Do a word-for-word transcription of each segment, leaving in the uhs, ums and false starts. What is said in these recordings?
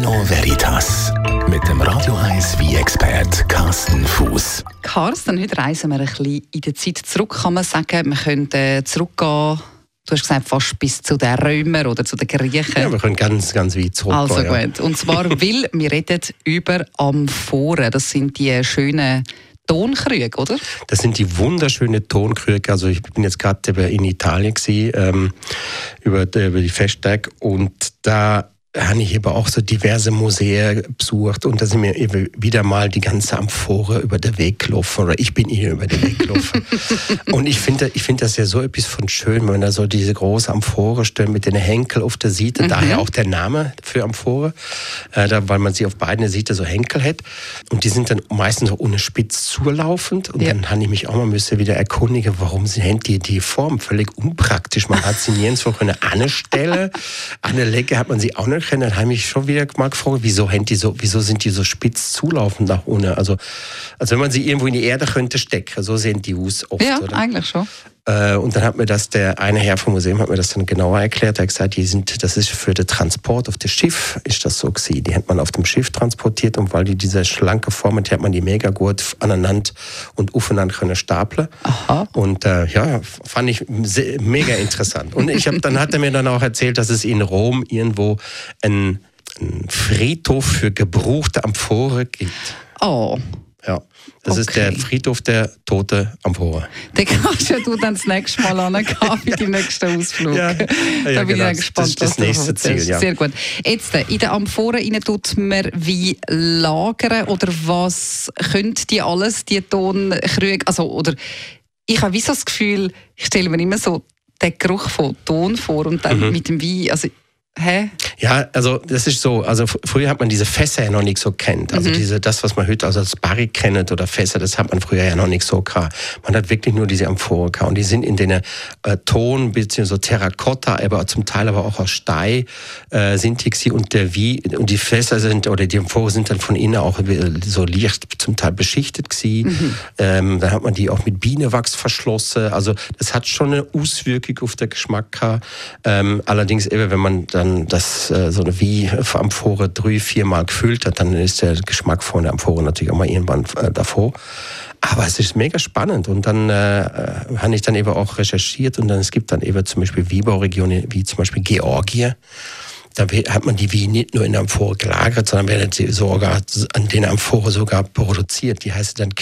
Vino Veritas mit dem Radio eins Wein-Expert Carsten Fuß. Carsten, heute reisen wir ein bisschen in der Zeit zurück, kann man sagen. Wir können äh, zurückgehen, du hast gesagt, fast bis zu den Römern oder zu den Griechen. Ja, wir können ganz, ganz weit zurückgehen. Also ja. gut. Und zwar, weil wir reden über Amphoren. Das sind die schönen Tonkrüge, oder? Das sind die wunderschönen Tonkrüge. Also ich bin jetzt gerade in Italien gewesen, ähm, über, über die Festtage, und da habe ich aber auch so diverse Museen besucht, und da sind mir wieder mal die ganze Amphore über den Weg gelaufen, oder ich bin ihr über den Weg gelaufen. Und ich finde ich finde das ja so etwas von schön, wenn man da so diese große Amphore stellt mit den Henkel auf der Seite, mhm. daher auch der Name für Amphore, äh, da, weil man sie auf beiden Seiten so Henkel hat, und die sind dann meistens auch ohne Spitz zulaufend, und ja. dann habe ich mich auch mal müssen wieder erkundigen, warum sind die, die Form völlig unpraktisch, man hat sie nirgendwo eine Anstelle, an der Lecke hat man sie auch nicht. Dann habe ich mich schon wieder mal gefragt, wieso, die so, wieso sind die so spitz zulaufend nach unten? Also, als wenn man sie irgendwo in die Erde könnte stecken. So sehen die aus oft. Ja, oder? Eigentlich schon. Äh, und dann hat mir das, der eine Herr vom Museum hat mir das dann genauer erklärt. Er hat gesagt, die sind, das ist für den Transport auf dem Schiff, ist das so gewesen. Die hat man auf dem Schiff transportiert, und weil die diese schlanke Form hat, hat man die mega gut aneinander und aufeinander können stapeln. Aha. Und äh, ja, fand ich sehr, mega interessant. Und ich hab, dann hat er mir dann auch erzählt, dass es in Rom irgendwo ein, ein Friedhof für gebrauchte Amphore gibt. Oh. Ja, das okay. ist der Friedhof der toten Amphore. Den kannst ja du dann das nächste Mal angehen bei deinem nächsten Ausflug. Ja, ja, da bin genau. ich gespannt. Das ist das nächste Ziel, ja. Sehr gut. Jetzt, in den Amphoren rein tut man Wein lagern, oder was können die alles, die Tonkrüge? Also, oder ich habe wie so das Gefühl, ich stelle mir immer so den Geruch von Ton vor, und dann mhm. mit dem Wein, also hä? Ja, also das ist so, also früher hat man diese Fässer ja noch nicht so kennt. Also mhm. diese, das, was man heute also als Barrik kennt oder Fässer, das hat man früher ja noch nicht so gehabt. Man hat wirklich nur diese Amphoren gehabt, und die sind in den äh, Ton bzw. so Terrakotta, aber zum Teil aber auch aus Stein äh, sind die, und der wie und die Fässer sind, oder die Amphoren sind dann von innen auch so leicht zum Teil beschichtet gewesen. Mhm. Ähm, dann hat man die auch mit Bienenwachs verschlossen. Also das hat schon eine Auswirkung auf den Geschmack gehabt. Ähm, allerdings eben, wenn man dann das äh, so eine wie Amphore drei, viermal gefüllt hat, dann ist der Geschmack von der Amphore natürlich auch mal irgendwann äh, davor. Aber es ist mega spannend, und dann äh, habe ich dann eben auch recherchiert, und dann es gibt dann eben zum Beispiel Weinbauregionen wie zum Beispiel Georgien. Da hat man die Weine nicht nur in der Amphore gelagert, sondern werden sie sogar an den Amphore sogar produziert. Die heißt dann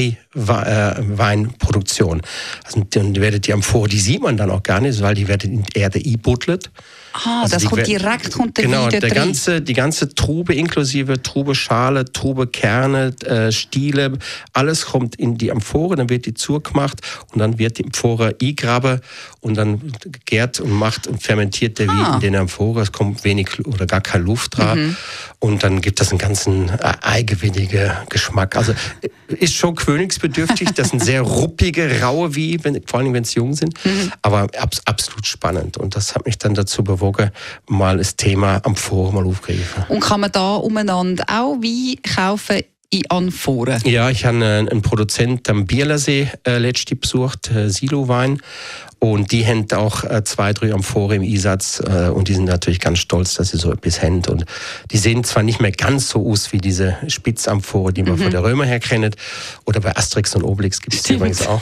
Quevri-Weinproduktion. Also dann wird die Amphore, die sieht man dann auch gar nicht, weil die wird in die Erde eingebuddelt. Ah, also das kommt wird, direkt kommt der genau, Wein der drin. ganze, die ganze Trube inklusive Trubeschale, Trubekerne, äh, Stiele, alles kommt in die Amphore, dann wird die zugemacht, und dann wird die Amphore eingraben, und dann gärt und macht und fermentiert der Wein ah. in den Amphore. Es kommt wenig oder gar keine Luft dran. Mhm. Und dann gibt es einen ganzen äh, eigenwilligen Geschmack. Also ist schon gewöhnungsbedürftig. Das sind sehr ruppige, raue Weine, wenn, vor allem wenn es jung sind. Mhm. Aber ab, absolut spannend. Und das hat mich dann dazu bewogen, mal das Thema Amphore mal aufgegriffen. Und kann man da umeinander auch Wein kaufen in Amphoren? Ja, ich habe einen, einen Produzent am Biersee äh, letztens besucht, äh, Silo Wein. Und die haben auch äh, zwei, drei Amphoren im Einsatz, äh, und die sind natürlich ganz stolz, dass sie so etwas haben. Und die sehen zwar nicht mehr ganz so aus wie diese Spitzamphoren, die man mhm. von der Römer her kennt, oder bei Asterix und Obelix gibt es die übrigens auch.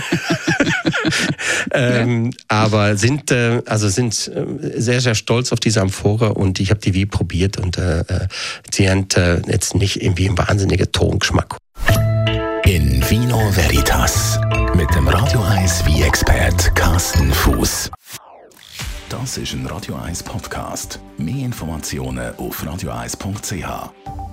ähm, ja. Aber sind äh, also sind äh, sehr, sehr stolz auf diese Amphore, und ich habe die wie probiert, und äh, sie haben äh, jetzt nicht irgendwie einen wahnsinnigen Tongeschmack. In Vino Veritas mit dem Radio eins Wein-Expert Carsten Fuß. Das ist ein Radio eins Podcast. Mehr Informationen auf radio eins punkt c h.